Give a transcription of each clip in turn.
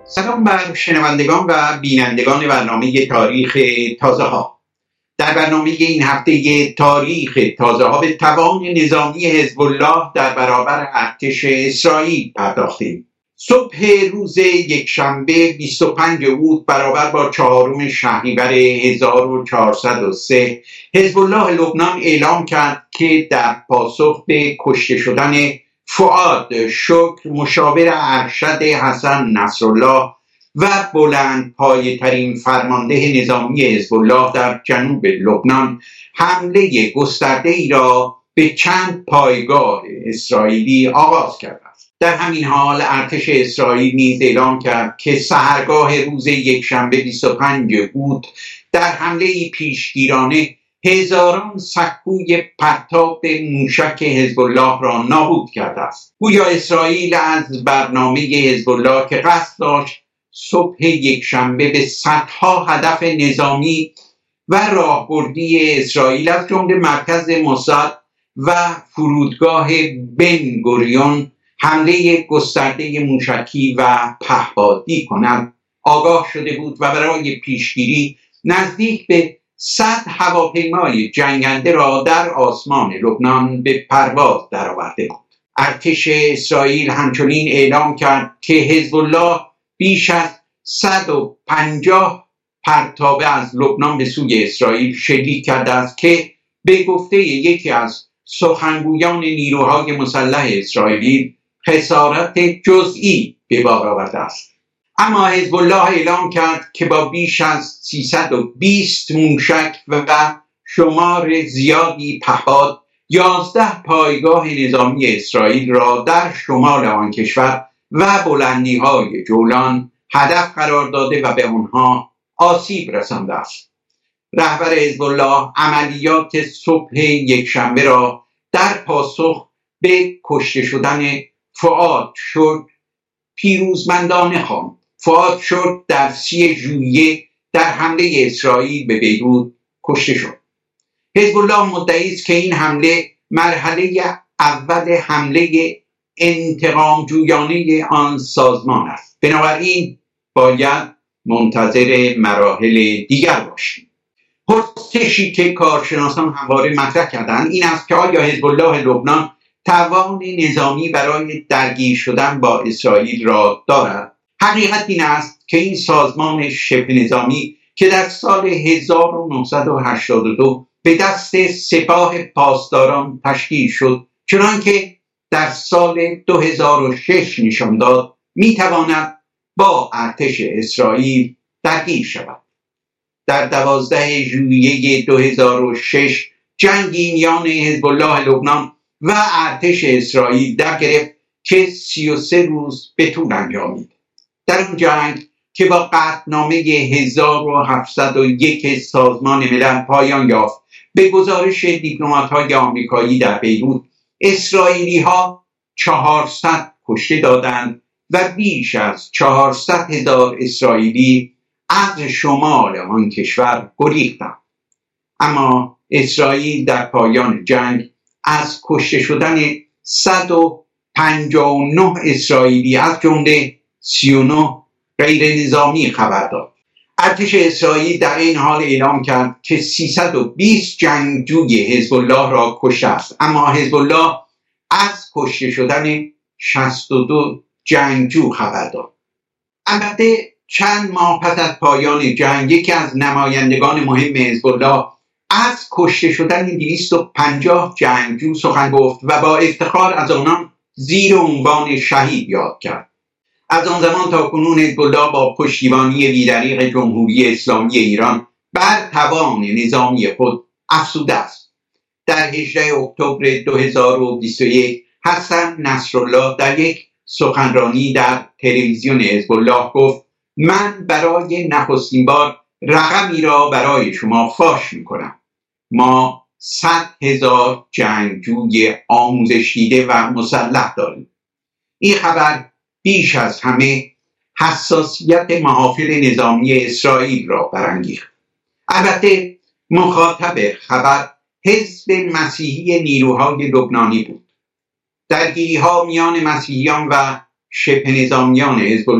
سلام بر شنوندگان و بینندگان برنامه تاریخ تازه ها. در برنامه این هفته تاریخ تازه ها به توان نظامی حزب الله در برابر ارتش اسرائیل پرداختیم. صبح روز یکشنبه 25 اوت برابر با 4 شهریور 1403 حزب الله لبنان اعلام کرد که در پاسخ به کشته شدن فؤاد شکر مشاور ارشد حسن نصرالله و بلند پایه ترین فرمانده نظامی حزب الله در جنوب لبنان حمله گسترده ای را به چند پایگاه اسرائیلی آغاز کرده است. در همین حال ارتش اسرائیل نیز اعلام کرد که سحرگاه روز یکشنبه 25 اوت در حمله پیشگیرانه هزاران سکوی پرتاب موشک حزب الله را نابود کرده است. گویا اسرائیل از برنامه حزب الله که قصد داشت صبح یکشنبه به صدها هدف نظامی و راهبردی اسرائیل از جمله مرکز موساد و فرودگاه بن گوریون حمله گسترده موشکی و پهپادی کند آگاه شده بود و برای پیشگیری نزدیک به 100 هواپیمای جنگنده را در آسمان لبنان به پرواز درآورده بود. ارتش اسرائیل همچنین اعلام کرد که حزب الله بیش از 150 پرتابه از لبنان به سوی اسرائیل شلیک کرده است که به گفته یکی از سخنگویان نیروهای مسلح اسرائیلی خسارت جزئی به بار آورده است. اما حزب الله اعلام کرد که با بیش از 320 موشک و شمار زیادی پهپاد 11 پایگاه نظامی اسرائیل را در شمال آن کشور و بلندی‌های جولان هدف قرار داده و به آنها آسیب رسانده است. رهبر حزب الله عملیات صبح یکشنبه را در پاسخ به کشته شدن فؤاد شکر پیروزمندانه خواند. فؤاد شکر در 30 ژوئیه در حمله اسرائیل به بیروت کشته شد. حزب الله مدعی است که این حمله مرحله اول حمله انتقام جویانه آن سازمان است. بنابراین باید منتظر مراحل دیگر باشیم. پرسشی که کارشناسان همواره مطرح کردند این است که آیا حزب الله لبنان توان نظامی برای درگیر شدن با اسرائیل را دارد؟ حقیقت این است که این سازمان شبه نظامی که در سال 1982 به دست سپاه پاسداران تشکیل شد، چنانکه در سال 2006 نشان داد میتواند با ارتش اسرائیل درگیر شود. در 12 ژوئیه 2006 جنگی میان حزب الله لبنان و ارتش اسرائیل در گرفت که 33 روز به طول انجامید. در اون جنگ که با قطعنامه 1701 سازمان ملل پایان یافت، به گزارش دیپلمات‌های آمریکایی در بیروت اسرائیلی‌ها 400 کشته دادند و بیش از 400,000 اسرائیلی از شمال آن کشور گریختند. اما اسرائیل در پایان جنگ از کشته شدن 159 اسرائیلی از جمله 39 غیر نظامی خبر داد. ارتش اسرائیل در این حال اعلام کرد که 320 جنگجوی حزب الله را کشته است، اما حزب الله از کشته شدن 62 جنگجو خبر داد. البته چند ماه پس از پایان جنگ یکی از نمایندگان مهم حزب الله از کشته شدن 250 جنگجو سخن گفت و با افتخار از آنان زیر عنوان شهید یاد کرد. از آن زمان تا کنون حزب الله با پشتیبانی بی‌دریغ جمهوری اسلامی ایران بر توان نظامی خود افزوده است. در 18 اکتبر 2021 حسن نصرالله در یک سخنرانی در تلویزیون حزب الله گفت: من برای نخستین بار رقمی را برای شما فاش می‌کنم. ما 100,000 جنگجوی آموزش دیده و مسلح داریم. این خبر بیش از همه حساسیت محافل نظامی اسرائیل را برانگیخت. البته مخاطب خبر حزب مسیحی نیروهای لبنانی بود. درگیری‌ها میان مسیحیان و شبه نظامیان حزب الله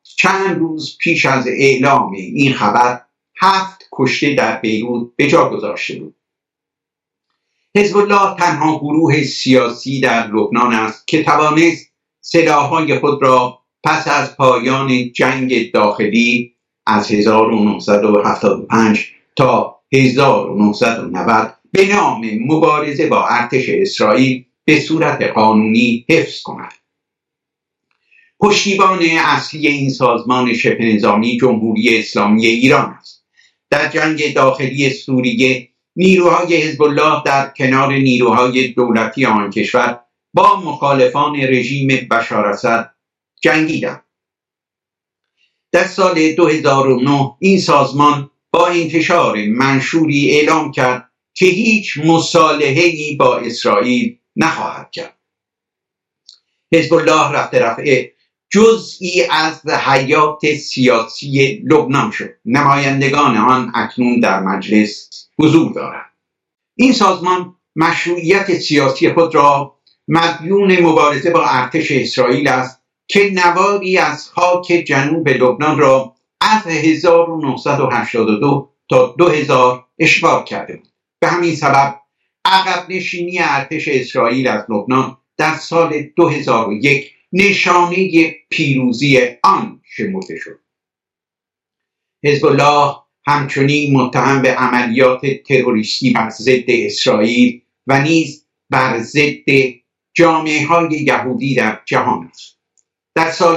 چند روز پیش از اعلام این خبر 7 کشته در بیروت به جا گذاشته بود. حزب الله تنها گروه سیاسی در لبنان است که توانست سلاح‌های خود را پس از پایان جنگ داخلی از 1975 تا 1990 به نام مبارزه با ارتش اسرائیل به صورت قانونی حفظ کند. پشتیبان اصلی این سازمان شبه نظامی جمهوری اسلامی ایران است. در جنگ داخلی سوریه نیروهای حزب الله در کنار نیروهای دولتی آن کشور با مخالفان رژیم بشار اسد جنگیدند. در سال 2009 این سازمان با انتشار منشوری اعلام کرد که هیچ مصالحه‌ای با اسرائیل نخواهد کرد. حزب الله رفته جزئی از حیات سیاسی لبنان شد. نمایندگان آن اکنون در مجلس حضور دارند. این سازمان مشروعیت سیاسی خود را مدیون مبارزه با ارتش اسرائیل است که نواری از خاک جنوب لبنان را از 1982 تا 2000 اشغال کرده بود. به همین سبب عقب نشینی ارتش اسرائیل از لبنان در سال 2001 نشانه پیروزی آن شمرده شد. حزب الله همچنین متهم به عملیات تروریستی بر ضد اسرائیل و نیز بر ضد جامعه‌های یهودی در جهان است. در سال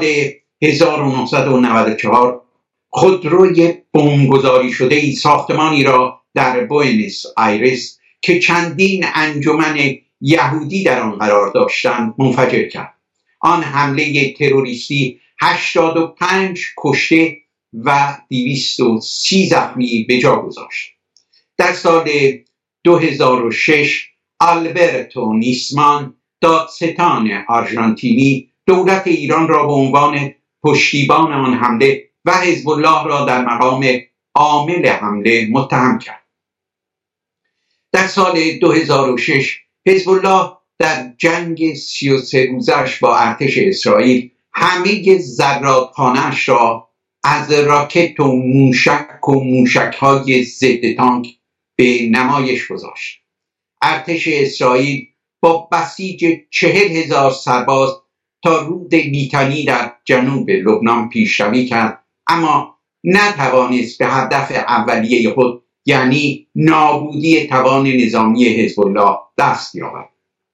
1994 خودروی بمبگذاری شده ساختمانی را در بوئنوس آیرس که چندین انجمن یهودی در آن قرار داشتند منفجر کرد. آن حمله تروریستی 85 کشته و 230 زخمی به جا گذاشت. در سال 2006 آلبرتو نیسمان دادستان آرژانتینی دولت ایران را به عنوان پشتیبان آن حمله و حزب الله را در مقام عامل حمله متهم کرد. در سال 2006 حزب الله در جنگ 33 روزش با ارتش اسرائیل همه زرادخانه‌اش را از راکت و موشک‌های ضد تانک به نمایش گذاشت. ارتش اسرائیل با بسیج 40,000 سرباز تا رود لیتانی در جنوب لبنان پیشروی کرد، اما نتوانست به هدف اولیه خود یعنی نابودی توان نظامی حزب الله دست یابد.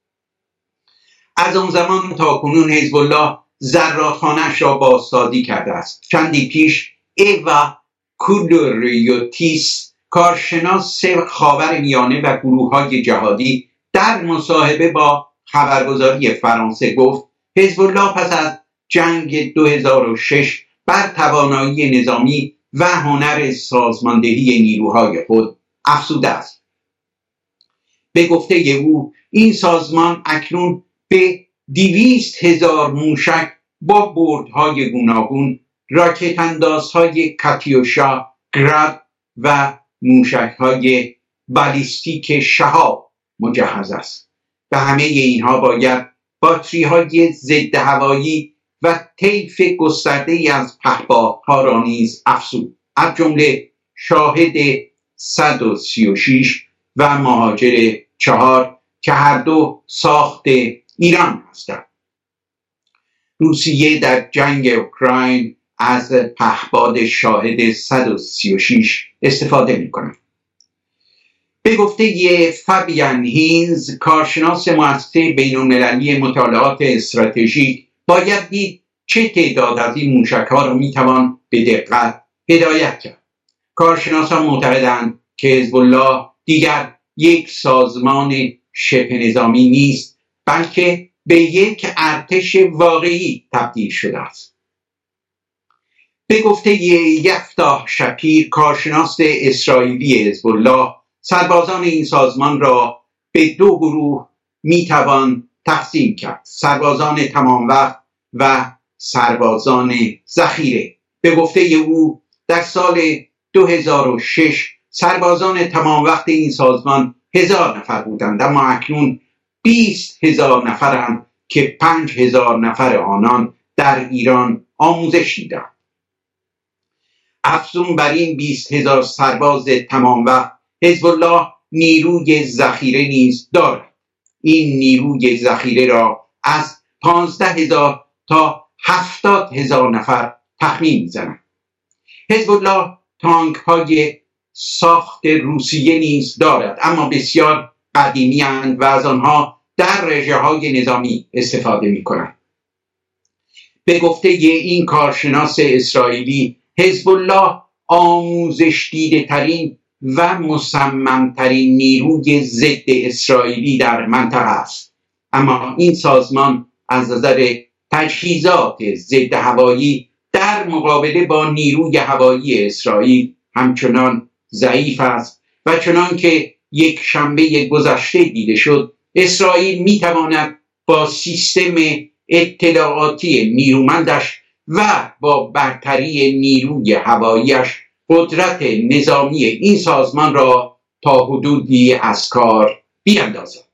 از آن زمان تا کنون حزب الله زرادخانه‌اش را بازسازی کرده است. چندی پیش ایوا کولوریوتیس کارشناس خاورمیانه و گروه‌های جهادی در مصاحبه با خبرگزاری فرانسه گفت حزب الله پس از جنگ 2006 بر توانایی نظامی و هنر سازماندهی نیروهای خود افزوده است. به گفته او این سازمان اکنون به 200,000 موشک با بردهای گوناگون، راکت اندازهای کاتیوشا، گراد و موشکهای بالیستیک شهاب مجهز است. به همه اینها باید باتری‌های ضد هوایی و طیف گسترده‌ای از پهپادها را نیز افزود، از جمله شاهد 136 و مهاجر 4 که هر دو ساخت ایران هستند. روسیه در جنگ اوکراین از پهپاد شاهد 136 استفاده می‌کند. به گفته فابیان هینز کارشناس مؤسسه بین‌المللی مطالعات استراتژیک باید دید چه تعداد از این موشک‌ها را می‌توان به دقت هدایت کرد. کارشناسان معتقدند که حزب الله دیگر یک سازمان شبه نظامی نیست، بلکه به یک ارتش واقعی تبدیل شده است. به گفته یفتح شپیر کارشناس اسرائیلی حزب الله سربازان این سازمان را به 2 گروه میتوان تقسیم کرد: سربازان تمام وقت و سربازان ذخیره. به گفته او در سال 2006 سربازان تمام وقت این سازمان 1000 نفر بودند، اما اکنون 20,000 نفرند که 5,000 نفر آنان در ایران آموزش دیدند. افزون بر این 20,000 سرباز تمام وقت، حزب الله نیروی ذخیره نیز دارد. این نیروی ذخیره را از 15,000 تا 70,000 نفر تخمین می‌زنند. حزب الله تانک های ساخت روسیه نیز دارد، اما بسیار قدیمی اند و از آنها در رژه های نظامی استفاده می کنند. به گفته این کارشناس اسرائیلی، حزب الله آموزش دیده ترین و مصممترین نیروی ضد اسرائیلی در منطقه است، اما این سازمان از نظر تجهیزات ضد هوایی در مقابله با نیروی هوایی اسرائیل همچنان ضعیف است و چنان که یک شنبه گذشته دیده شد، اسرائیل میتواند با سیستم اطلاعاتی نیرومندش و با برتری نیروی هواییش قدرت نظامی این سازمان را تا حدودی از کار بیاندازد.